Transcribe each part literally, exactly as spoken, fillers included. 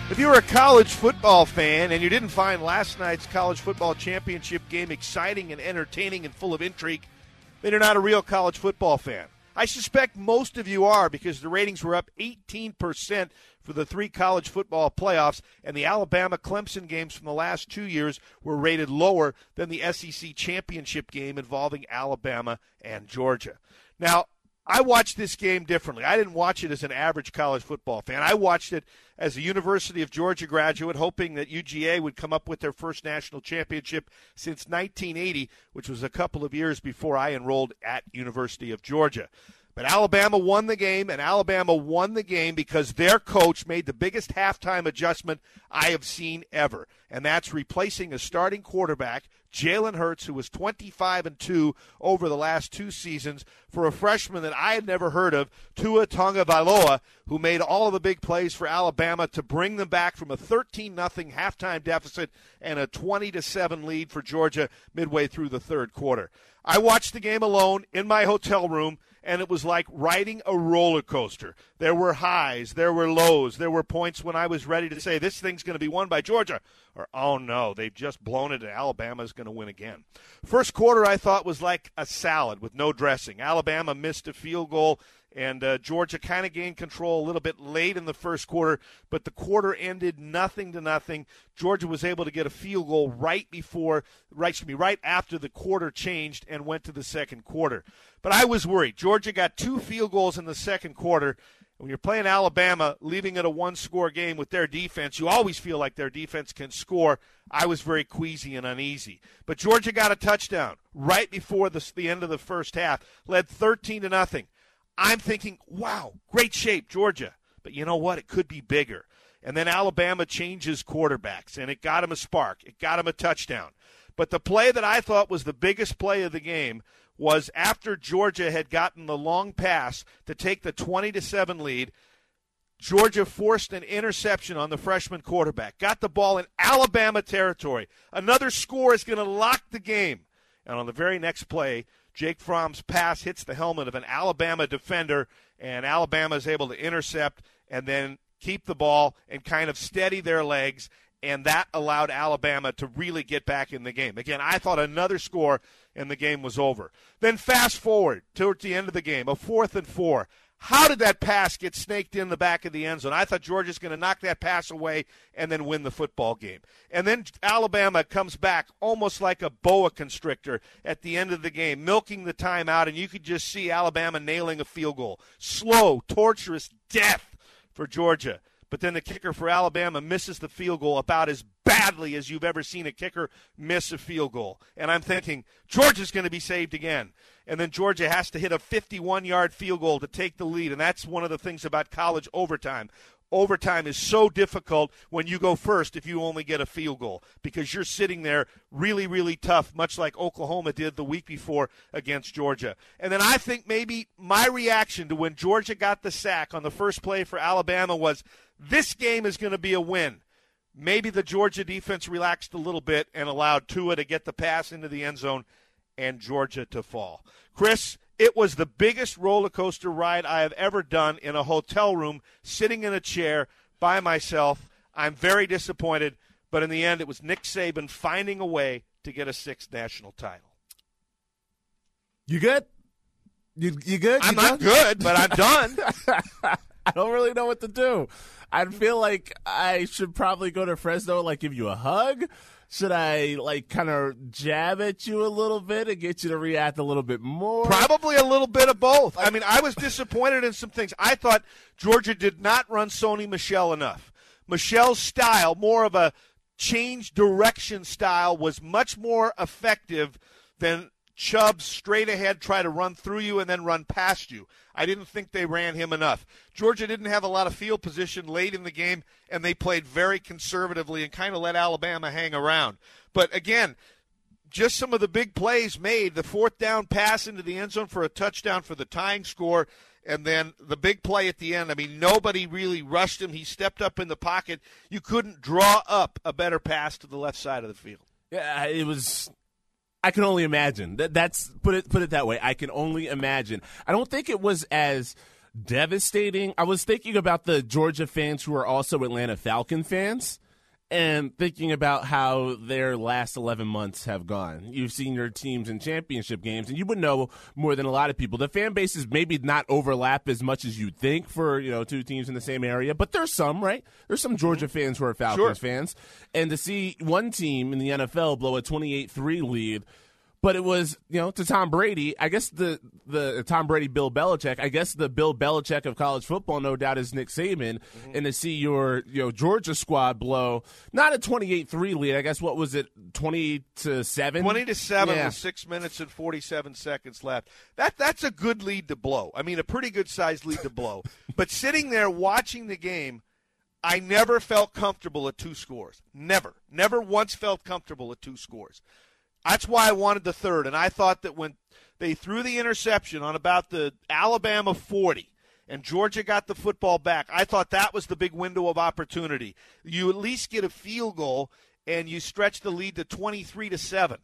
If you were a college football fan and you didn't find last night's college football championship game exciting and entertaining and full of intrigue, then you're not a real college football fan. I suspect most of you are, because the ratings were up eighteen percent for the three college football playoffs, and the Alabama-Clemson games from the last two years were rated lower than the S E C championship game involving Alabama and Georgia. Now, I watched this game differently. I didn't watch it as an average college football fan. I watched it as a University of Georgia graduate, hoping that U G A would come up with their first national championship since nineteen eighty, which was a couple of years before I enrolled at University of Georgia. But Alabama won the game, and Alabama won the game because their coach made the biggest halftime adjustment I have seen ever, and that's replacing a starting quarterback, Jalen Hurts, who was twenty-five and two over the last two seasons, for a freshman that I had never heard of, Tua Tagovailoa, who made all of the big plays for Alabama to bring them back from a thirteen nothing halftime deficit and a twenty to seven lead for Georgia midway through the third quarter. I watched the game alone in my hotel room, and it was like riding a roller coaster. There were highs, there were lows, there were points when I was ready to say this thing's going to be won by Georgia, or oh no, they've just blown it and Alabama's going to win again. First quarter I thought was like a salad with no dressing. Alabama missed a field goal, and uh, Georgia kind of gained control a little bit late in the first quarter, but the quarter ended nothing to nothing. Georgia was able to get a field goal right before, right, excuse me, right after the quarter changed and went to the second quarter. But I was worried. Georgia got two field goals in the second quarter. When you're playing Alabama, leaving it a one-score game with their defense, you always feel like their defense can score. I was very queasy and uneasy. But Georgia got a touchdown right before the, the end of the first half, led thirteen to nothing. I'm thinking, wow, great shape, Georgia. But you know what? It could be bigger. And then Alabama changes quarterbacks, and it got him a spark. It got him a touchdown. But the play that I thought was the biggest play of the game was after Georgia had gotten the long pass to take the twenty to seven lead, Georgia forced an interception on the freshman quarterback, got the ball in Alabama territory. Another score is going to lock the game. And on the very next play, Jake Fromm's pass hits the helmet of an Alabama defender, and Alabama is able to intercept and then keep the ball and kind of steady their legs, and that allowed Alabama to really get back in the game. Again, I thought another score and the game was over. Then fast forward towards the end of the game, a fourth and four. How did that pass get snaked in the back of the end zone? I thought Georgia's going to knock that pass away and then win the football game. And then Alabama comes back almost like a boa constrictor at the end of the game, milking the timeout, and you could just see Alabama nailing a field goal. Slow, torturous death for Georgia. But then the kicker for Alabama misses the field goal about as badly as you've ever seen a kicker miss a field goal. And I'm thinking, Georgia's going to be saved again. And then Georgia has to hit a fifty-one-yard field goal to take the lead. And that's one of the things about college overtime. Overtime is so difficult when you go first if you only get a field goal, because you're sitting there really, really tough, much like Oklahoma did the week before against Georgia. And then I think maybe my reaction to when Georgia got the sack on the first play for Alabama was, this game is going to be a win. Maybe the Georgia defense relaxed a little bit and allowed Tua to get the pass into the end zone and Georgia to fall. Chris, it was the biggest roller coaster ride I have ever done in a hotel room, sitting in a chair by myself. I'm very disappointed, but in the end it was Nick Saban finding a way to get a sixth national title. You good? You you good? You I'm done? not good, but I'm done. I don't really know what to do. I feel like I should probably go to Fresno, like give you a hug. Should I, like, kind of jab at you a little bit and get you to react a little bit more? Probably a little bit of both. I mean, I was disappointed in some things. I thought Georgia did not run Sony Michel enough. Michel's style, more of a change direction style, was much more effective than Chubb's straight ahead, try to run through you and then run past you. I didn't think they ran him enough. Georgia didn't have a lot of field position late in the game, and they played very conservatively and kind of let Alabama hang around. But, again, just some of the big plays made, the fourth down pass into the end zone for a touchdown for the tying score, and then the big play at the end. I mean, nobody really rushed him. He stepped up in the pocket. You couldn't draw up a better pass to the left side of the field. Yeah, it was – I can only imagine. That, that's put it put it that way. I can only imagine. I don't think it was as devastating. I was thinking about the Georgia fans who are also Atlanta Falcon fans and thinking about how their last eleven months have gone. You've seen your teams in championship games, and you would know more than a lot of people. The fan bases maybe not overlap as much as you'd think for, you know, two teams in the same area, but there's some, right? There's some Georgia fans who are Falcons Sure. fans. And to see one team in the N F L blow a twenty-eight three lead, but it was, you know, to Tom Brady. I guess the, the Tom Brady, Bill Belichick. I guess the Bill Belichick of college football, no doubt, is Nick Saban. Mm-hmm. And to see your, you know, Georgia squad blow not a twenty-eight three lead. I guess what was it, twenty to seven? Twenty to seven yeah. with six minutes and forty-seven seconds left. That that's a good lead to blow. I mean, a pretty good sized lead to blow. But sitting there watching the game, I never felt comfortable at two scores. Never, never once felt comfortable at two scores. That's why I wanted the third, and I thought that when they threw the interception on about the Alabama forty and Georgia got the football back, I thought that was the big window of opportunity. You at least get a field goal, and you stretch the lead to twenty-three to seven.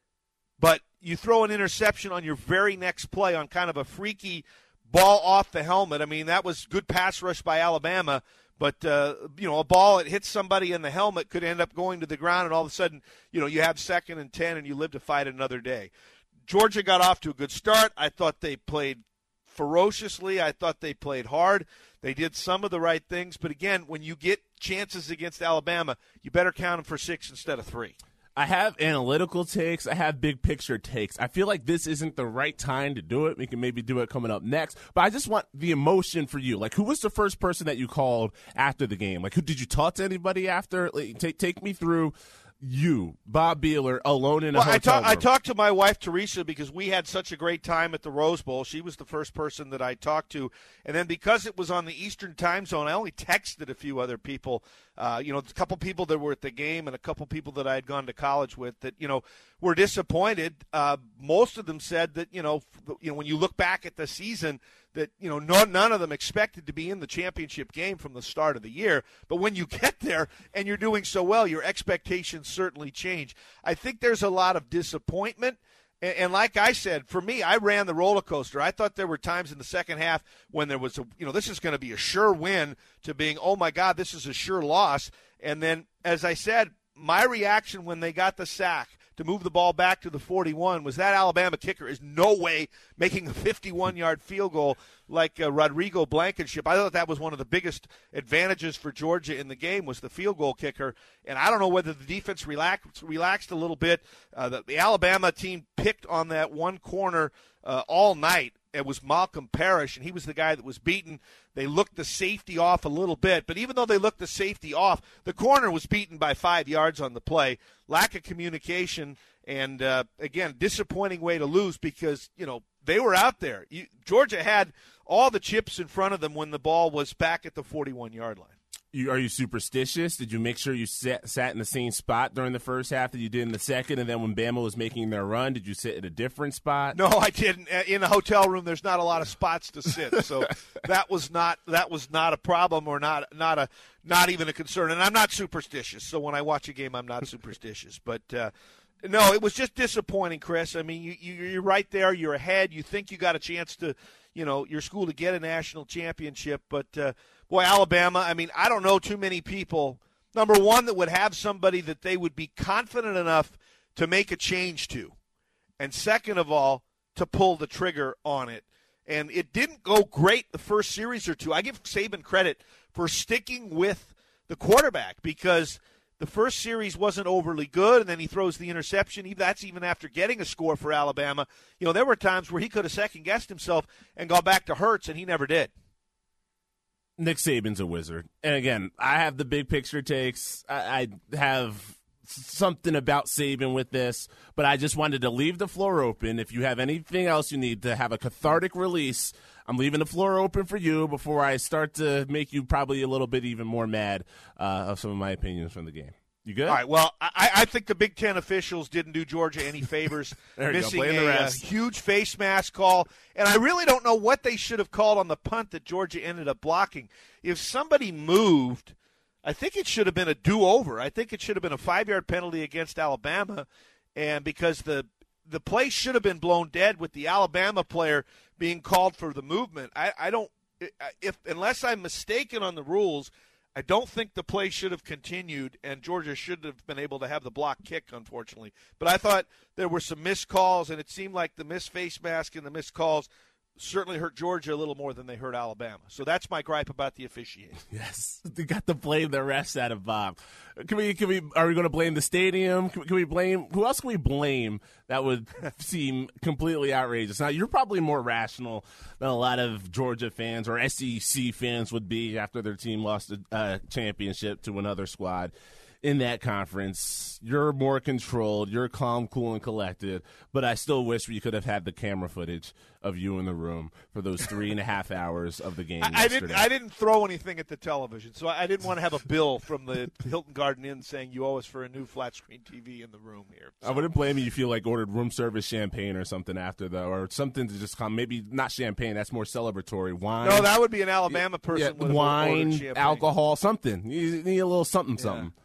But you throw an interception on your very next play on kind of a freaky ball off the helmet. I mean, that was good pass rush by Alabama. But, uh, you know, a ball that hits somebody in the helmet could end up going to the ground, and all of a sudden, you know, you have second and ten, and you live to fight another day. Georgia got off to a good start. I thought they played ferociously. I thought they played hard. They did some of the right things. But, again, when you get chances against Alabama, you better count them for six instead of three. I have analytical takes. I have big picture takes. I feel like this isn't the right time to do it. We can maybe do it coming up next. But I just want the emotion for you. Like, who was the first person that you called after the game? Like, who did you talk to anybody after? Like, take take me through you, Bob Beeler, alone in a well, hotel I talk, room. I talked to my wife, Teresa, because we had such a great time at the Rose Bowl. She was the first person that I talked to. And then because it was on the Eastern time zone, I only texted a few other people, uh, you know, a couple people that were at the game and a couple people that I had gone to college with that, you know, were disappointed. Uh, most of them said that, you know, you know, when you look back at the season, that, you know, no, none of them expected to be in the championship game from the start of the year. But when you get there and you're doing so well, your expectations certainly change. I think there's a lot of disappointment. And, and like I said, for me, I ran the roller coaster. I thought there were times in the second half when there was a, you know, this is going to be a sure win to being, oh, my God, this is a sure loss. And then, as I said, my reaction when they got the sack to move the ball back to the forty-one was that Alabama kicker is no way making a fifty-one-yard field goal like uh, Rodrigo Blankenship. I thought that was one of the biggest advantages for Georgia in the game was the field goal kicker. And I don't know whether the defense relaxed, relaxed a little bit. Uh, the, the Alabama team picked on that one corner uh, all night. It was Malcolm Parrish, and he was the guy that was beaten. They looked the safety off a little bit, but even though they looked the safety off, the corner was beaten by five yards on the play. Lack of communication, and, uh, again, disappointing way to lose because, you know, they were out there. You, Georgia had all the chips in front of them when the ball was back at the forty-one-yard line. You, are you superstitious? Did you make sure you sat, sat in the same spot during the first half that you did in the second, and then when Bama was making their run, did you sit at a different spot? No, I didn't. In a hotel room, there's not a lot of spots to sit, so that was not that was not a problem or not not a not even a concern. And I'm not superstitious, so when I watch a game, I'm not superstitious. But uh, no, it was just disappointing, Chris. I mean, you, you you're right there. You're ahead. You think you got a chance to, you know, your school to get a national championship, but. Uh, Boy, Alabama, I mean, I don't know too many people, number one, that would have somebody that they would be confident enough to make a change to. And second of all, to pull the trigger on it. And it didn't go great the first series or two. I give Saban credit for sticking with the quarterback because the first series wasn't overly good, and then he throws the interception. That's even after getting a score for Alabama. You know, there were times where he could have second-guessed himself and gone back to Hurts, and he never did. Nick Saban's a wizard. And again, I have the big picture takes. I, I have something about Saban with this, but I just wanted to leave the floor open. If you have anything else you need to have a cathartic release, I'm leaving the floor open for you before I start to make you probably a little bit even more mad uh, of some of my opinions from the game. You good? All right. Well, I, I think the Big Ten officials didn't do Georgia any favors, missing a, a huge face mask call. And I really don't know what they should have called on the punt that Georgia ended up blocking. If somebody moved, I think it should have been a do-over. I think it should have been a five-yard penalty against Alabama, and because the the play should have been blown dead with the Alabama player being called for the movement. I, I don't if unless I'm mistaken on the rules, I don't think the play should have continued, and Georgia should have been able to have the block kick, unfortunately. But I thought there were some missed calls, and it seemed like the missed face mask and the missed calls certainly hurt Georgia a little more than they hurt Alabama. So that's my gripe about the officiating. Yes, they got to blame the refs out of Bob. Can we? Can we? Are we going to blame the stadium? Can, can we blame? Who else can we blame? That would seem completely outrageous. Now you're probably more rational than a lot of Georgia fans or S E C fans would be after their team lost a uh, championship to another squad in that conference. You're more controlled. You're calm, cool, and collected. But I still wish we could have had the camera footage of you in the room for those three and a half hours of the game. I, I didn't. I didn't throw anything at the television, so I didn't want to have a bill from the Hilton Garden Inn saying you owe us for a new flat screen T V in the room here. So. I wouldn't blame you if you like ordered room service champagne or something after though, or something to just come. Maybe not champagne. That's more celebratory. Wine. No, that would be an Alabama person. Yeah, would have wine, ordered champagne. alcohol, something. You need a little something, Yeah. something.